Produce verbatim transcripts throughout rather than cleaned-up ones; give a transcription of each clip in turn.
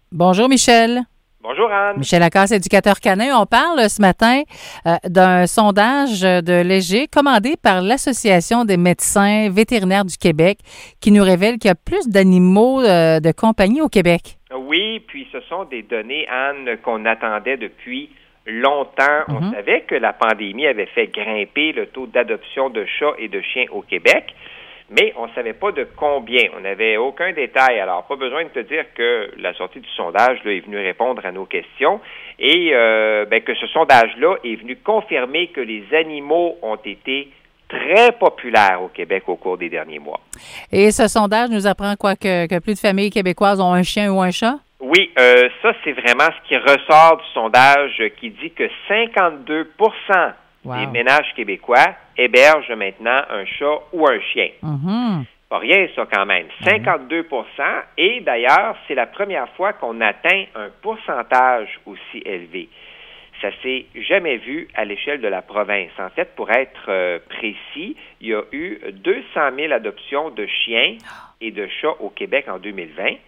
Bonjour Michel. Bonjour Anne. Michel Lacasse, éducateur canin. On parle ce matin euh, d'un sondage de Léger commandé par l'Association des médecins vétérinaires du Québec qui nous révèle qu'il y a plus d'animaux euh, de compagnie au Québec. Oui, puis ce sont des données, Anne, qu'on attendait depuis longtemps. Mm-hmm. On savait que la pandémie avait fait grimper le taux d'adoption de chats et de chiens au Québec, mais on ne savait pas de combien. On n'avait aucun détail. Alors, pas besoin de te dire que la sortie du sondage là, est venue répondre à nos questions et euh, ben, que ce sondage-là est venu confirmer que les animaux ont été très populaires au Québec au cours des derniers mois. Et ce sondage nous apprend quoi? Que, que plus de familles québécoises ont un chien ou un chat? Oui, euh, ça, c'est vraiment ce qui ressort du sondage qui dit que cinquante-deux pour cent wow. des ménages québécois hébergent maintenant un chat ou un chien. Mm-hmm. Pas rien, ça, quand même. cinquante-deux pour cent. Et d'ailleurs, c'est la première fois qu'on atteint un pourcentage aussi élevé. Ça s'est jamais vu à l'échelle de la province. En fait, pour être euh, précis, il y a eu deux cent mille adoptions de chiens et de chats au Québec en deux mille vingt,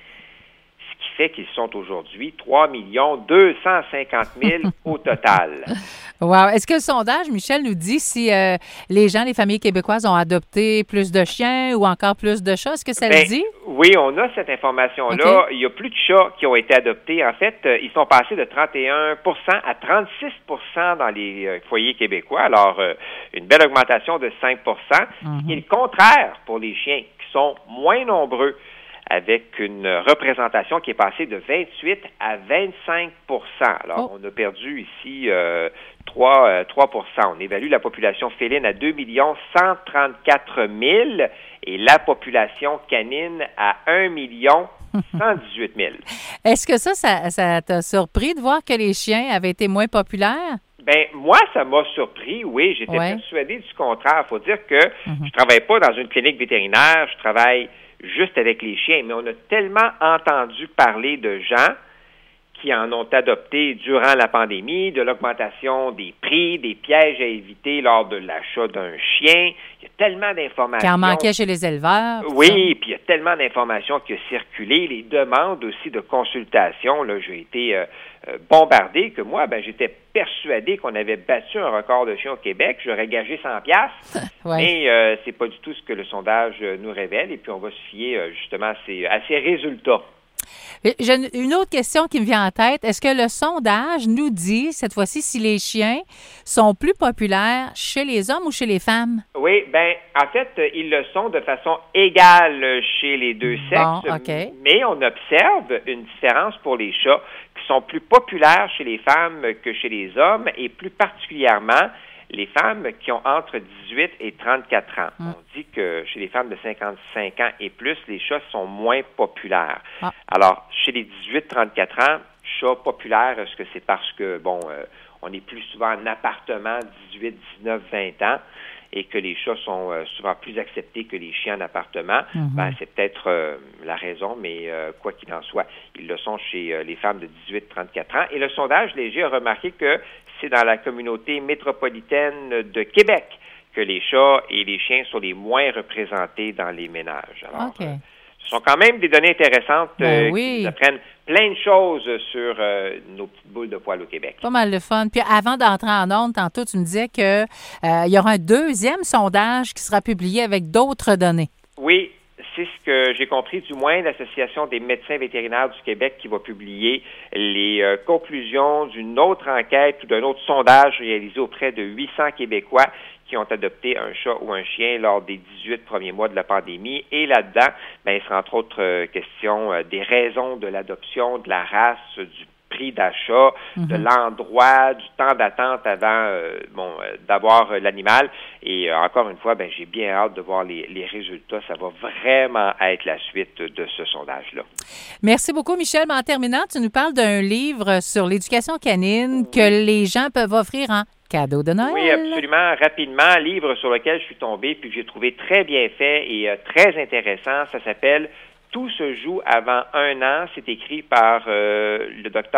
ce qui fait qu'ils sont aujourd'hui trois millions deux cent cinquante mille au total. Wow. Est-ce que le sondage, Michel, nous dit si euh, les gens, les familles québécoises ont adopté plus de chiens ou encore plus de chats? Est-ce que ça ben, le dit? Oui, on a cette information-là. Okay. Il y a plus de chats qui ont été adoptés. En fait, euh, ils sont passés de trente et un pour cent à trente-six pour cent dans les euh, foyers québécois. Alors, euh, une belle augmentation de cinq pour cent. Mm-hmm. Et le contraire pour les chiens, qui sont moins nombreux, avec une représentation qui est passée de vingt-huit à vingt-cinq pour cent. Alors, oh. on a perdu ici euh, trois pour cent. On évalue la population féline à deux millions cent trente-quatre mille et la population canine à un million cent dix-huit mille. Est-ce que ça, ça, ça t'a surpris de voir que les chiens avaient été moins populaires? Ben moi, ça m'a surpris, oui. J'étais ouais. persuadé du contraire. Il faut dire que mm-hmm. je travaille pas dans une clinique vétérinaire, je travaille juste avec les chiens, mais on a tellement entendu parler de gens qui en ont adopté durant la pandémie, de l'augmentation des prix, des pièges à éviter lors de l'achat d'un chien. Il y a tellement d'informations. Qui en manquait chez les éleveurs. Oui, puis il y a tellement d'informations qui ont circulé, les demandes aussi de consultation. Là, j'ai été euh, bombardé que moi, ben j'étais persuadé qu'on avait battu un record de chiens au Québec. J'aurais gagé cent piastres, ouais. mais euh, c'est pas du tout ce que le sondage nous révèle. Et puis, on va se fier euh, justement à ces, à ces résultats. J'ai une autre question qui me vient en tête. Est-ce que le sondage nous dit, cette fois-ci, si les chiens sont plus populaires chez les hommes ou chez les femmes? Oui, bien, en fait, ils le sont de façon égale chez les deux sexes. Bon, okay. Mais on observe une différence pour les chats qui sont plus populaires chez les femmes que chez les hommes et plus particulièrement les femmes qui ont entre dix-huit et trente-quatre ans. Mm. On dit que chez les femmes de cinquante-cinq ans et plus, les chats sont moins populaires. Ah. Alors, chez les dix-huit à trente-quatre ans, chats populaires, est-ce que c'est parce que, bon, euh, on est plus souvent en appartement, dix-huit, dix-neuf, vingt ans, et que les chats sont euh, souvent plus acceptés que les chiens en appartement? Mm-hmm. Ben, c'est peut-être euh, la raison, mais euh, quoi qu'il en soit, ils le sont chez euh, les femmes de dix-huit à trente-quatre ans. Et le sondage Léger a remarqué que c'est dans la communauté métropolitaine de Québec que les chats et les chiens sont les moins représentés dans les ménages. Alors, okay. euh, ce sont quand même des données intéressantes ben euh, oui. qui nous apprennent plein de choses sur euh, nos petites boules de poil au Québec. Pas mal de fun. Puis avant d'entrer en ondes, tantôt, tu me disais qu'il euh, y aura un deuxième sondage qui sera publié avec d'autres données. Oui. C'est ce que j'ai compris, du moins, l'Association des médecins vétérinaires du Québec qui va publier les euh, conclusions d'une autre enquête ou d'un autre sondage réalisé auprès de huit cents Québécois qui ont adopté un chat ou un chien lors des dix-huit premiers mois de la pandémie. Et là-dedans, ben, il sera entre autres euh, question euh, des raisons de l'adoption, de la race, du prix d'achat, mm-hmm. de l'endroit, du temps d'attente avant euh, bon euh, d'avoir euh, l'animal. Et euh, encore une fois, ben j'ai bien hâte de voir les, les résultats. Ça va vraiment être la suite de ce sondage-là. Merci beaucoup, Michel. Mais en terminant, tu nous parles d'un livre sur l'éducation canine oui. que les gens peuvent offrir en cadeau de Noël. Oui, absolument. Rapidement, un livre sur lequel je suis tombé puis que j'ai trouvé très bien fait et euh, très intéressant. Ça s'appelle « Tout se joue avant un an ». C'est écrit par euh, le docteur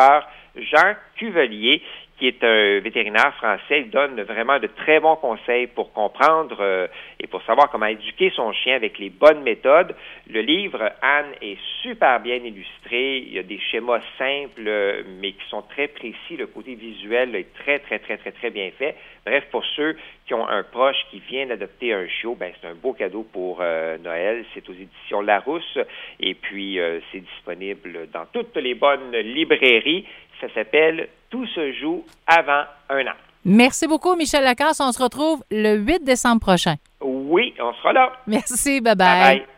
Jean Cuvelier, qui est un vétérinaire français. Il donne vraiment de très bons conseils pour comprendre euh, et pour savoir comment éduquer son chien avec les bonnes méthodes. Le livre, Anne, est super bien illustré. Il y a des schémas simples, euh, mais qui sont très précis. Le côté visuel est très, très, très, très, très bien fait. Bref, pour ceux qui ont un proche qui vient d'adopter un chiot, ben c'est un beau cadeau pour euh, Noël. C'est aux éditions Larousse et puis euh, c'est disponible dans toutes les bonnes librairies. Ça s'appelle « Tout se joue avant un an ». Merci beaucoup, Michel Lacasse. On se retrouve le huit décembre prochain. Oui, on sera là. Merci, bye-bye. Bye bye.